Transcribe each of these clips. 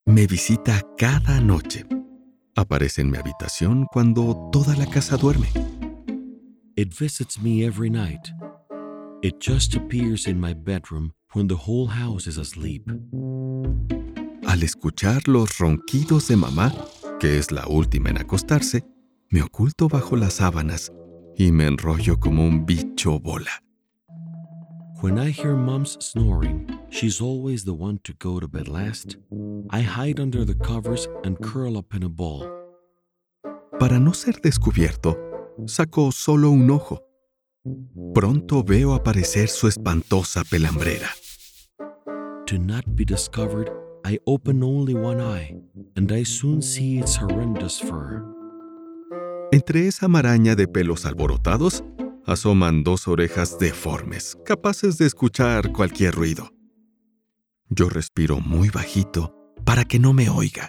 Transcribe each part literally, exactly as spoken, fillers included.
Me visita cada noche. Aparece en mi habitación cuando toda la casa duerme. It visits me every night. It just appears in my bedroom when the whole house is asleep. Al escuchar los ronquidos de mamá, que es la última en acostarse, me oculto bajo las sábanas y me enrollo como un bicho bola. When I hear Mom's snoring, she's always the one to go to bed last. I hide under the covers and curl up in a ball. Para no ser descubierto, saco solo un ojo. Pronto veo aparecer su espantosa pelambrera. To not be discovered, I open only one eye, and I soon see its horrendous fur. Entre esa maraña de pelos alborotados, asoman dos orejas deformes, capaces de escuchar cualquier ruido. Yo respiro muy bajito para que no me oiga.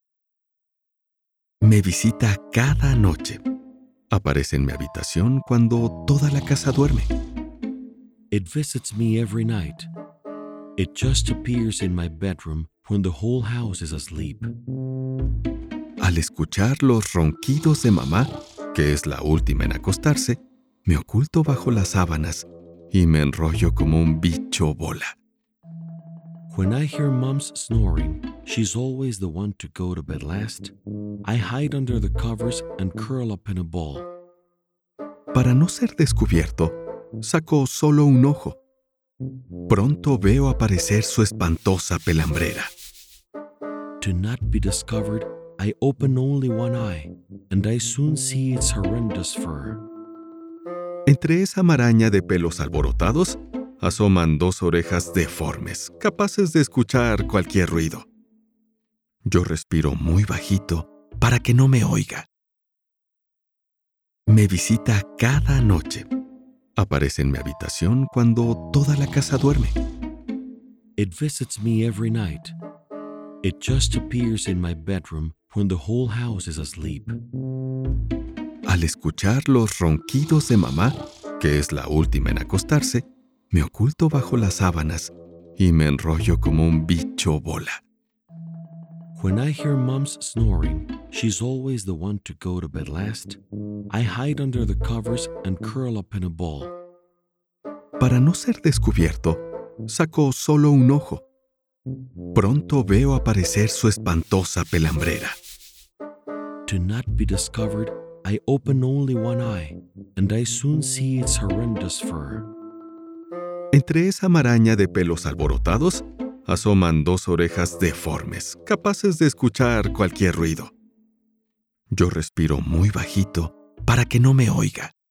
Me visita cada noche. Aparece en mi habitación cuando toda la casa duerme. It visits me every night. It just appears in my bedroom when the whole house is asleep. Al escuchar los ronquidos de mamá, que es la última en acostarse, me oculto bajo las sábanas y me enrollo como un bicho bola. When I hear Mom's snoring, she's always the one to go to bed last. I hide under the covers and curl up in a ball. Para no ser descubierto, saco solo un ojo. Pronto veo aparecer su espantosa pelambrera. To not be discovered, I open only one eye, and I soon see its horrendous fur. Entre esa maraña de pelos alborotados, asoman dos orejas deformes, capaces de escuchar cualquier ruido. Yo respiro muy bajito para que no me oiga. Me visita cada noche. Aparece en mi habitación cuando toda la casa duerme. It visits me every night. It just appears in my bedroom when the whole house is asleep. Al escuchar los ronquidos de mamá, que es la última en acostarse, me oculto bajo las sábanas y me enrollo como un bicho bola. When I hear Mom's snoring, she's always the one to go to bed last. I hide under the covers and curl up in a ball. Para no ser descubierto, saco solo un ojo. Pronto veo aparecer su espantosa pelambrera. To not be discovered, I open only one eye, and I soon see its horrendous fur. Entre esa maraña de pelos alborotados, asoman dos orejas deformes, capaces de escuchar cualquier ruido. Yo respiro muy bajito para que no me oiga.